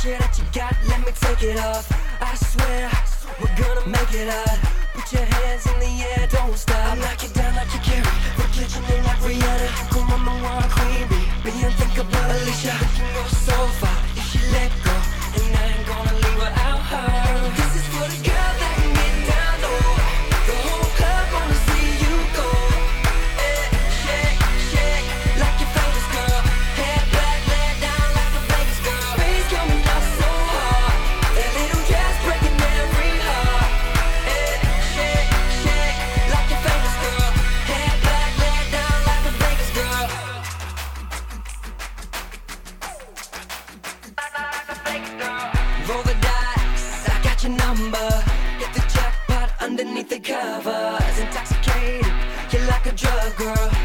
picture that you got, let me take it off. I swear, we're gonna make it out. Put your hands in the air, don't stop. I'll knock you down like you carry, reflection in like Rihanna. You can run the world queen bee, be unthinkable Alicia. We can go so far if she let go, and I ain't gonna leave without her. This is for the girl that can get down low. The whole club wanna see you go. Shake, shake, like your famous girl. Hair back, lay down like a Vegas girl. Bass coming up so hard, that little dress breaking every heart. Shake, shake, like your famous girl. Hair back, lay down like a Vegas girl. Roll the dice, I got your number. Hit the jackpot underneath the covers. Intoxicated, you're like a drug girl.